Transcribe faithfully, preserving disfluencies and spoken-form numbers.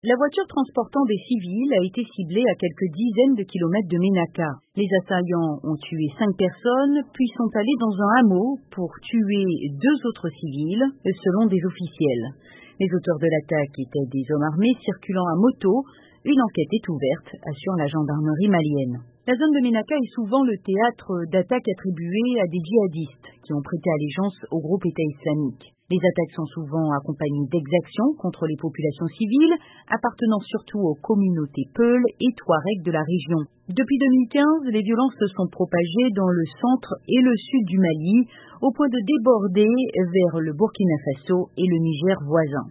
La voiture transportant des civils a été ciblée à quelques dizaines de kilomètres de Ménaka. Les assaillants ont tué cinq personnes, puis sont allés dans un hameau pour tuer deux autres civils, selon des officiels. Les auteurs de l'attaque étaient des hommes armés circulant à moto. Une enquête est ouverte, assure la gendarmerie malienne. La zone de Ménaka est souvent le théâtre d'attaques attribuées à des djihadistes qui ont prêté allégeance au groupe État islamique. Les attaques sont souvent accompagnées d'exactions contre les populations civiles, appartenant surtout aux communautés Peul et Touareg de la région. Depuis deux mille quinze, les violences se sont propagées dans le centre et le sud du Mali, au point de déborder vers le Burkina Faso et le Niger voisin.